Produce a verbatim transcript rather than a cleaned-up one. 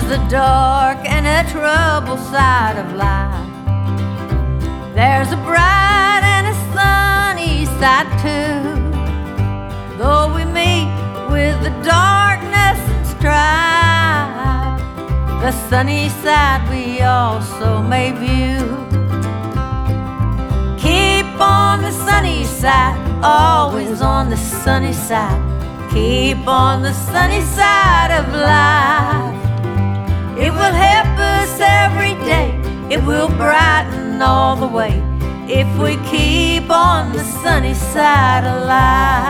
There's a dark and a troubled side of life. There's a bright and a sunny side too. Though we meet with the darkness and strife, the sunny side we also may view. Keep on the sunny side, always on the sunny side. Keep on the sunny side of life. It will help us every day, it will brighten all the way, if we keep on the sunny side of life.